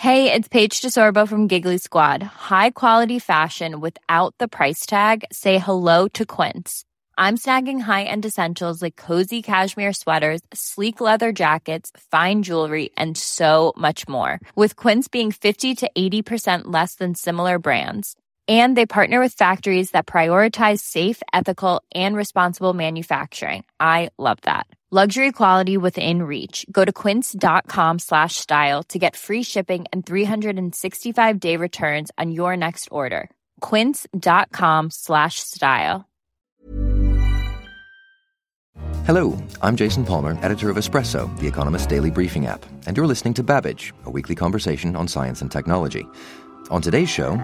Hey, it's Paige DeSorbo from Giggly Squad. High quality fashion without the price tag. Say hello to Quince. I'm snagging high-end essentials like cozy cashmere sweaters, sleek leather jackets, fine jewelry, and so much more. With Quince being 50 to 80% less than similar brands. And they partner with factories that prioritize safe, ethical, and responsible manufacturing. I love that. Luxury quality within reach. Go to quince.com/style to get free shipping and 365-day returns on your next order. Quince.com/style. Hello, I'm Jason Palmer, editor of Espresso, The Economist daily briefing app, and you're listening to Babbage, a weekly conversation on science and technology. On today's show,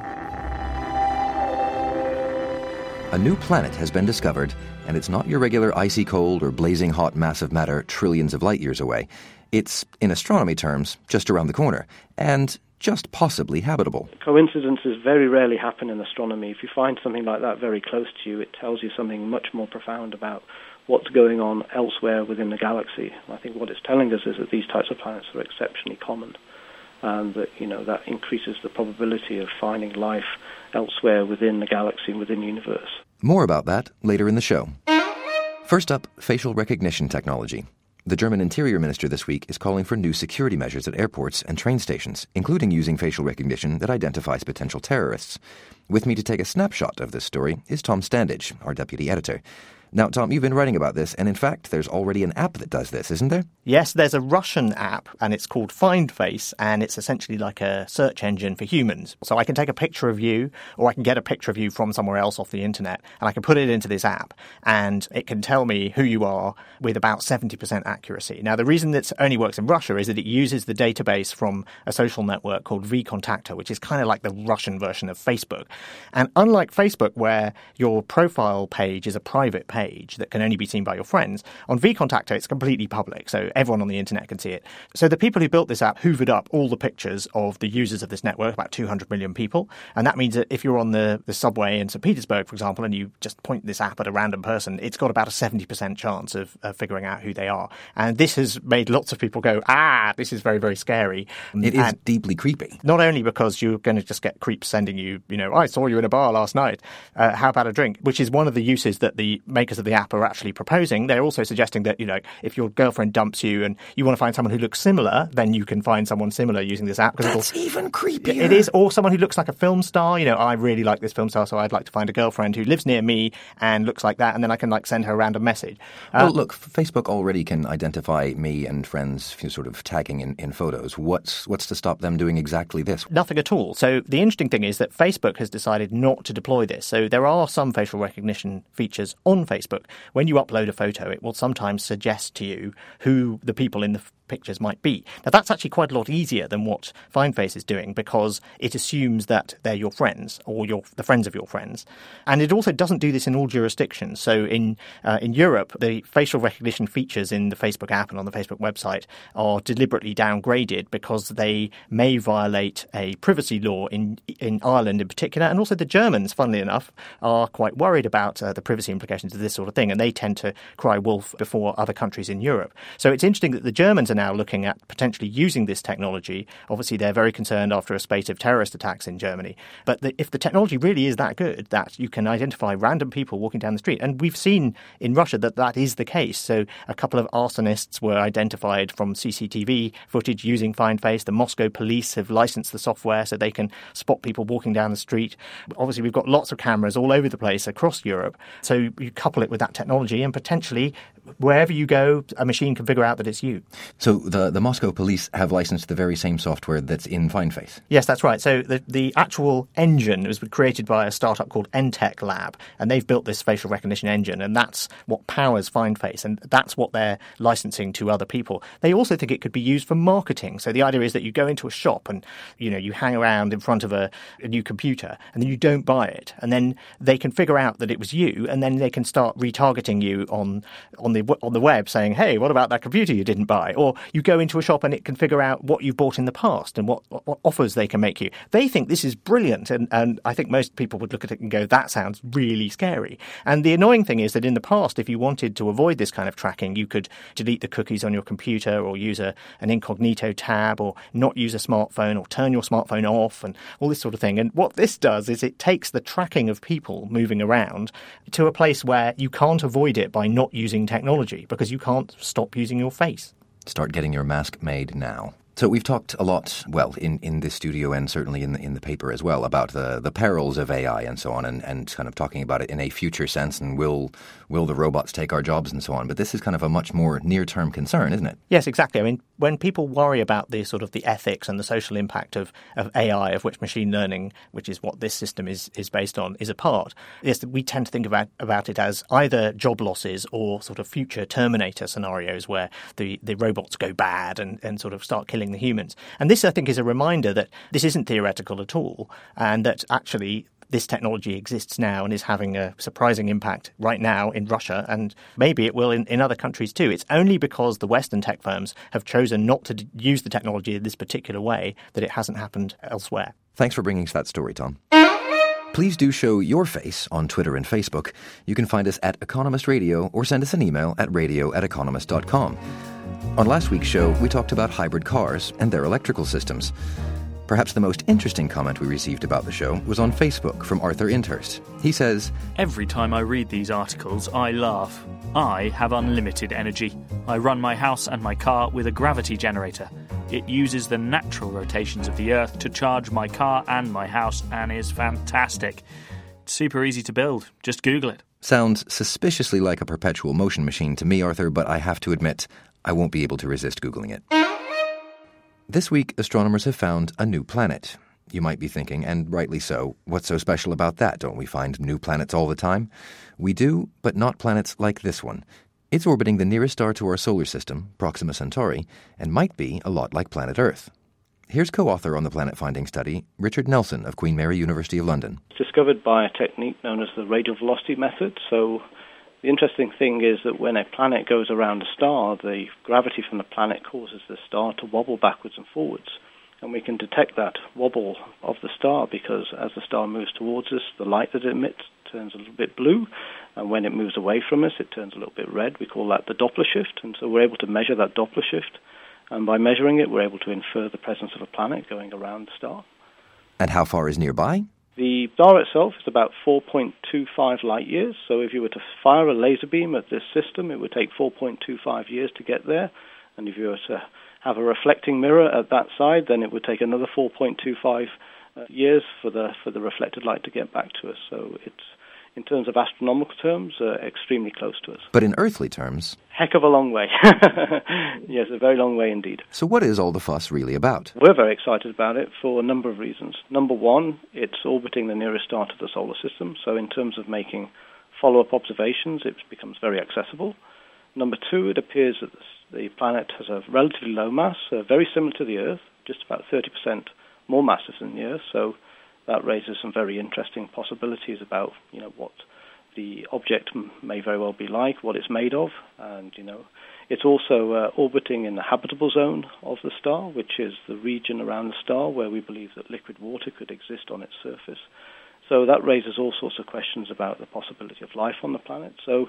a new planet has been discovered, and it's not your regular icy cold or blazing hot mass of matter trillions of light years away. It's, in astronomy terms, just around the corner, and just possibly habitable. Coincidences very rarely happen in astronomy. If you find something like that very close to you, it tells you something much more profound about what's going on elsewhere within the galaxy. I think what it's telling us is that these types of planets are exceptionally common, and that, that increases the probability of finding life elsewhere within the galaxy and within the universe. More about that later in the show. First up, facial recognition technology. The German Interior Minister this week is calling for new security measures at airports and train stations, including using facial recognition that identifies potential terrorists. With me to take a snapshot of this story is Tom Standage, our deputy editor. Now, Tom, you've been writing about this, and in fact, there's already an app that does this, isn't there? Yes, there's a Russian app, and it's called FindFace, and it's essentially like a search engine for humans. So I can take a picture of you, or I can get a picture of you from somewhere else off the internet, and I can put it into this app, and it can tell me who you are with about 70% accuracy. Now, the reason it only works in Russia is that it uses the database from a social network called VKontakte, which is kind of like the Russian version of Facebook. And unlike Facebook, where your profile page is a private page that can only be seen by your friends, on VKontakte it's completely public, so everyone on the internet can see it. So the people who built this app hoovered up all the pictures of the users of this network, about 200 million people, and that means that if you're on the subway in St. Petersburg, for example, and you just point this app at a random person, it's got about a 70% chance of figuring out who they are. And this has made lots of people go, this is very, very scary. It is deeply creepy. Not only because you're going to just get creeps sending you, I saw you in a bar last night, how about a drink? Which is one of the uses that the makers of the app are actually proposing. They're also suggesting that, if your girlfriend dumps you and you want to find someone who looks similar, then you can find someone similar using this app. That's even creepier. It is. Or someone who looks like a film star. I really like this film star, so I'd like to find a girlfriend who lives near me and looks like that, and then I can send her a random message. Well, look, Facebook already can identify me and friends sort of tagging in photos. What's to stop them doing exactly this? Nothing at all. So the interesting thing is that Facebook has decided not to deploy this. So there are some facial recognition features on Facebook. When you upload a photo, it will sometimes suggest to you who the people in the pictures might be. Now, that's actually quite a lot easier than what FindFace is doing, because it assumes that they're your friends or the friends of your friends. And it also doesn't do this in all jurisdictions. So in Europe, the facial recognition features in the Facebook app and on the Facebook website are deliberately downgraded because they may violate a privacy law in Ireland in particular. And also the Germans, funnily enough, are quite worried about the privacy implications of this sort of thing. And they tend to cry wolf before other countries in Europe. So it's interesting that the Germans are now looking at potentially using this technology. Obviously, they're very concerned after a spate of terrorist attacks in Germany. But if the technology really is that good, that you can identify random people walking down the street, and we've seen in Russia that is the case. So a couple of arsonists were identified from CCTV footage using FindFace. The Moscow police have licensed the software so they can spot people walking down the street. Obviously, we've got lots of cameras all over the place across Europe. So you couple it with that technology and potentially wherever you go, a machine can figure out that it's you. So the Moscow police have licensed the very same software that's in FindFace? Yes, that's right. So the actual engine was created by a startup called Entech Lab, and they've built this facial recognition engine, and that's what powers FindFace, and that's what they're licensing to other people. They also think it could be used for marketing. So the idea is that you go into a shop and you hang around in front of a new computer, and then you don't buy it, and then they can figure out that it was you, and then they can start retargeting you on the web, saying, "Hey, what about that computer you didn't buy?" Or you go into a shop and it can figure out what you've bought in the past and what offers they can make you. They think this is brilliant, and I think most people would look at it and go, that sounds really scary. And the annoying thing is that in the past, if you wanted to avoid this kind of tracking, you could delete the cookies on your computer or use an incognito tab or not use a smartphone or turn your smartphone off and all this sort of thing. And what this does is it takes the tracking of people moving around to a place where you can't avoid it by not using technology because you can't stop using your face. Start getting your mask made now. So we've talked a lot, well, in this studio and certainly in the paper as well, about the perils of AI and so on, and kind of talking about it in a future sense, and will the robots take our jobs and so on. But this is kind of a much more near-term concern, isn't it? Yes, exactly. I mean, when people worry about the sort of the ethics and the social impact of AI, of which machine learning, which is what this system is based on, is a part, yes, we tend to think about it as either job losses or sort of future Terminator scenarios where the robots go bad and sort of start killing the humans. And this, I think, is a reminder that this isn't theoretical at all, and that actually this technology exists now and is having a surprising impact right now in Russia, and maybe it will in other countries too. It's only because the Western tech firms have chosen not to use the technology in this particular way that it hasn't happened elsewhere. Thanks for bringing us that story, Tom. Please do show your face on Twitter and Facebook. You can find us at Economist Radio or send us an email at radio@economist.com. On last week's show, we talked about hybrid cars and their electrical systems. Perhaps the most interesting comment we received about the show was on Facebook from Arthur Inthurst. He says, "Every time I read these articles, I laugh. I have unlimited energy. I run my house and my car with a gravity generator. It uses the natural rotations of the Earth to charge my car and my house and is fantastic. It's super easy to build. Just Google it." Sounds suspiciously like a perpetual motion machine to me, Arthur, but I have to admit, I won't be able to resist Googling it. This week, astronomers have found a new planet. You might be thinking, and rightly so, what's so special about that? Don't we find new planets all the time? We do, but not planets like this one. It's orbiting the nearest star to our solar system, Proxima Centauri, and might be a lot like planet Earth. Here's co-author on the planet-finding study, Richard Nelson of Queen Mary University of London. It's discovered by a technique known as the radial velocity method. So the interesting thing is that when a planet goes around a star, the gravity from the planet causes the star to wobble backwards and forwards. And we can detect that wobble of the star because as the star moves towards us, the light that it emits turns a little bit blue. And when it moves away from us, it turns a little bit red. We call that the Doppler shift. And so we're able to measure that Doppler shift. And by measuring it, we're able to infer the presence of a planet going around the star. And how far is nearby? The star itself is about 4.25 light years. So if you were to fire a laser beam at this system, it would take 4.25 years to get there. And if you were to have a reflecting mirror at that side, then it would take another 4.25 years for the reflected light to get back to us. So it's, in terms of astronomical terms, extremely close to us. But in earthly terms? Heck of a long way. Yes, a very long way indeed. So what is all the fuss really about? We're very excited about it for a number of reasons. Number one, it's orbiting the nearest star to the solar system, so in terms of making follow-up observations, it becomes very accessible. Number two, it appears that the planet has a relatively low mass, very similar to the Earth, just about 30% more massive than the Earth, so that raises some very interesting possibilities about, what the object may very well be like, what it's made of, and, it's also orbiting in the habitable zone of the star, which is the region around the star where we believe that liquid water could exist on its surface. So that raises all sorts of questions about the possibility of life on the planet. So,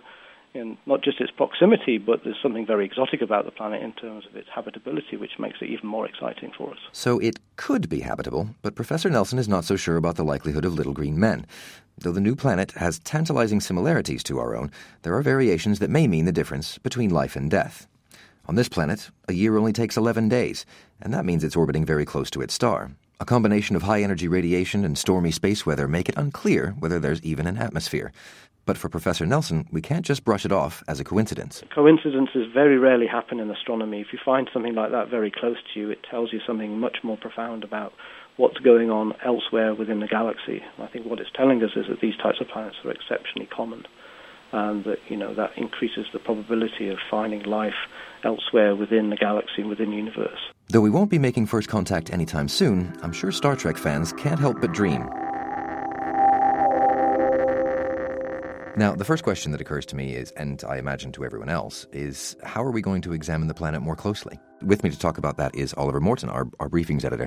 not just its proximity, but there's something very exotic about the planet in terms of its habitability, which makes it even more exciting for us. So it could be habitable, but Professor Nelson is not so sure about the likelihood of little green men. Though the new planet has tantalizing similarities to our own, there are variations that may mean the difference between life and death. On this planet, a year only takes 11 days, and that means it's orbiting very close to its star. A combination of high-energy radiation and stormy space weather make it unclear whether there's even an atmosphere. But for Professor Nelson, we can't just brush it off as a coincidence. Coincidences very rarely happen in astronomy. If you find something like that very close to you, it tells you something much more profound about what's going on elsewhere within the galaxy. I think what it's telling us is that these types of planets are exceptionally common, and that, that increases the probability of finding life elsewhere within the galaxy and within the universe. Though we won't be making first contact anytime soon, I'm sure Star Trek fans can't help but dream. Now, the first question that occurs to me is, and I imagine to everyone else, is how are we going to examine the planet more closely? With me to talk about that is Oliver Morton, our briefings editor.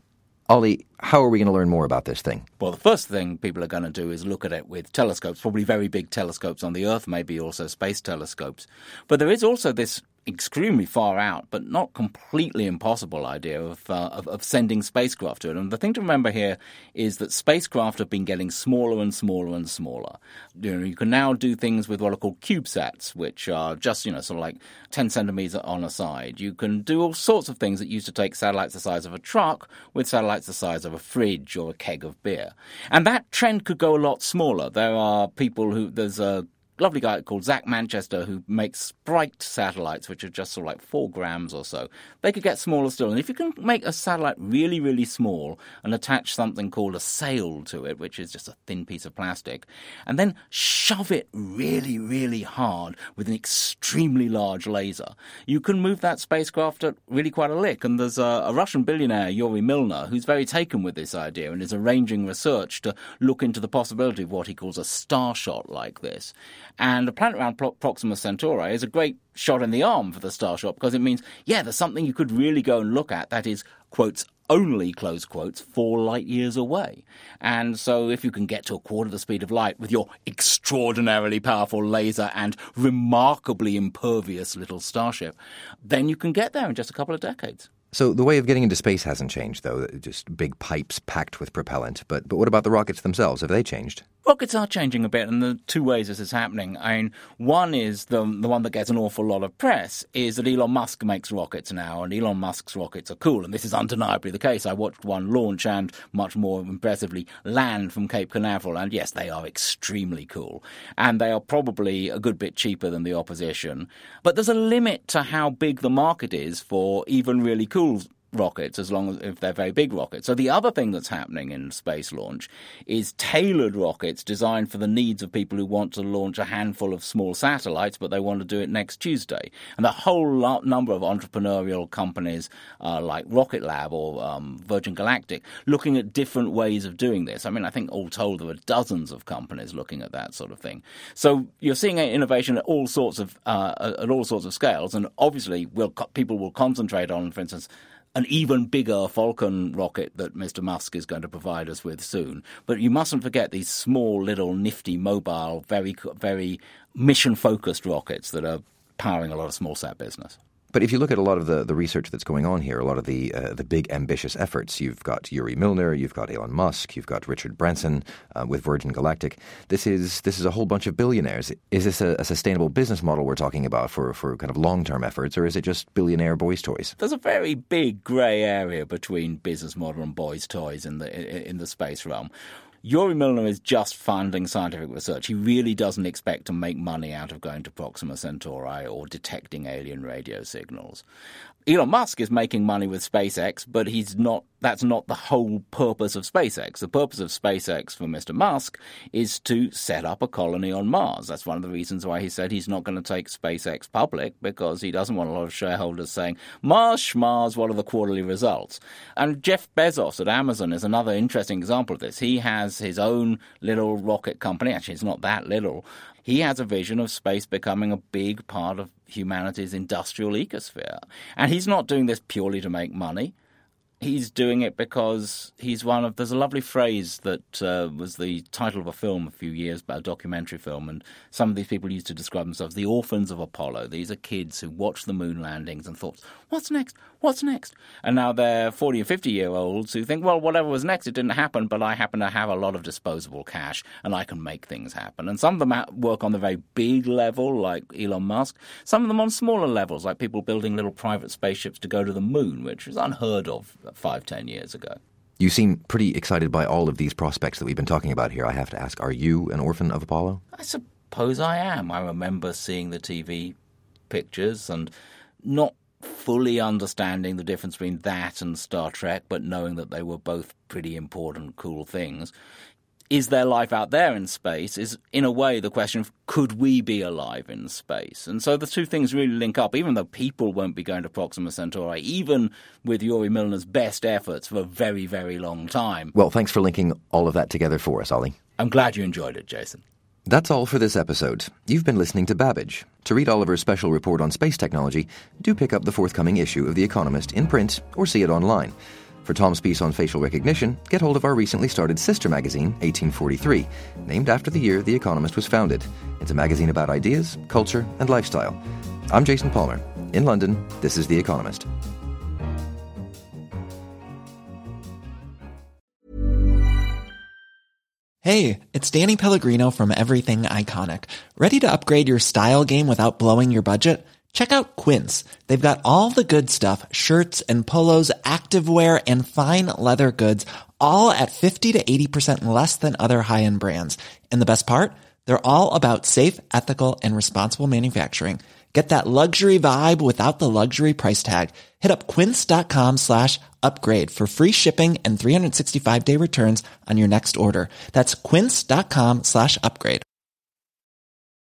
Ollie, how are we going to learn more about this thing? Well, the first thing people are going to do is look at it with telescopes, probably very big telescopes on the Earth, maybe also space telescopes. But there is also this extremely far out, but not completely impossible idea of sending spacecraft to it. And the thing to remember here is that spacecraft have been getting smaller and smaller and smaller. You can now do things with what are called CubeSats, which are just, sort of like 10 centimeters on a side. You can do all sorts of things that used to take satellites the size of a truck with satellites the size of a fridge or a keg of beer. And that trend could go a lot smaller. There are people there's a lovely guy called Zach Manchester who makes Sprite satellites, which are just sort of like 4 grams or so. They could get smaller still. And if you can make a satellite really, really small and attach something called a sail to it, which is just a thin piece of plastic, and then shove it really, really hard with an extremely large laser, you can move that spacecraft at really quite a lick. And there's a Russian billionaire, Yuri Milner, who's very taken with this idea and is arranging research to look into the possibility of what he calls a star shot like this. And the planet around Proxima Centauri is a great shot in the arm for the star shot because it means, there's something you could really go and look at that is, quotes, only, close quotes, 4 light years away. And so if you can get to a quarter the speed of light with your extraordinarily powerful laser and remarkably impervious little starship, then you can get there in just a couple of decades. So the way of getting into space hasn't changed, though, just big pipes packed with propellant. But what about the rockets themselves? Have they changed? Rockets are changing a bit, and the 2 ways this is happening. I mean, one is the one that gets an awful lot of press, is that Elon Musk makes rockets now, and Elon Musk's rockets are cool, and this is undeniably the case. I watched one launch and, much more impressively, land from Cape Canaveral, and yes, they are extremely cool. And they are probably a good bit cheaper than the opposition. But there's a limit to how big the market is for even really cool rockets, as long as if they're very big rockets. So the other thing that's happening in space launch is tailored rockets designed for the needs of people who want to launch a handful of small satellites, but they want to do it next Tuesday. And a whole number of entrepreneurial companies like Rocket Lab or Virgin Galactic looking at different ways of doing this. I mean, I think all told there are dozens of companies looking at that sort of thing. So you're seeing innovation at all sorts of scales, and obviously people will concentrate on, for instance, an even bigger Falcon rocket that Mr. Musk is going to provide us with soon. But you mustn't forget these small, little, nifty, mobile, very, very mission-focused rockets that are powering a lot of small-sat business. But if you look at a lot of the research that's going on here, a lot of the big ambitious efforts, you've got Yuri Milner, you've got Elon Musk, you've got Richard Branson with Virgin Galactic. This is a whole bunch of billionaires. Is this a sustainable business model we're talking about for kind of long-term efforts, or is it just billionaire boys' toys? There's a very big grey area between business model and boys' toys in the space realm. Yuri Milner is just funding scientific research. He really doesn't expect to make money out of going to Proxima Centauri or detecting alien radio signals. Elon Musk is making money with SpaceX, but that's not the whole purpose of SpaceX. The purpose of SpaceX for Mr. Musk is to set up a colony on Mars. That's one of the reasons why he said he's not going to take SpaceX public, because he doesn't want a lot of shareholders saying, Mars, schmars, what are the quarterly results? And Jeff Bezos at Amazon is another interesting example of this. He has his own little rocket company. Actually, it's not that little. He has a vision of space becoming a big part of humanity's industrial ecosphere. And he's not doing this purely to make money. He's doing it because there's a lovely phrase that was the title of a film a few years back, a documentary film, and some of these people used to describe themselves the orphans of Apollo. These are kids who watched the moon landings and thought, what's next? What's next? And now they're 40 and 50-year-olds who think, well, whatever was next, it didn't happen, but I happen to have a lot of disposable cash and I can make things happen. And some of them work on the very big level, like Elon Musk. Some of them on smaller levels, like people building little private spaceships to go to the moon, which was unheard of 5-10 years ago. You seem pretty excited by all of these prospects that we've been talking about here. I have to ask, are you an orphan of Apollo? I suppose I am. I remember seeing the TV pictures and not fully understanding the difference between that and Star Trek, but knowing that they were both pretty important, cool things. Is there life out there in space is, in a way, the question of could we be alive in space? And so the two things really link up, even though people won't be going to Proxima Centauri, even with Yuri Milner's best efforts for a very, very long time. Well, thanks for linking all of that together for us, Ollie. I'm glad you enjoyed it, Jason. That's all for this episode. You've been listening to Babbage. To read Oliver's special report on space technology, do pick up the forthcoming issue of The Economist in print or see it online. For Tom's piece on facial recognition, get hold of our recently started sister magazine, 1843, named after the year The Economist was founded. It's a magazine about ideas, culture, and lifestyle. I'm Jason Palmer. In London, this is The Economist. Hey, it's Danny Pellegrino from Everything Iconic. Ready to upgrade your style game without blowing your budget? Check out Quince. They've got all the good stuff, shirts and polos, activewear, and fine leather goods, all at 50 to 80% less than other high-end brands. And the best part? They're all about safe, ethical, and responsible manufacturing. Get that luxury vibe without the luxury price tag. Hit up quince.com/upgrade for free shipping and 365-day returns on your next order. That's quince.com/upgrade.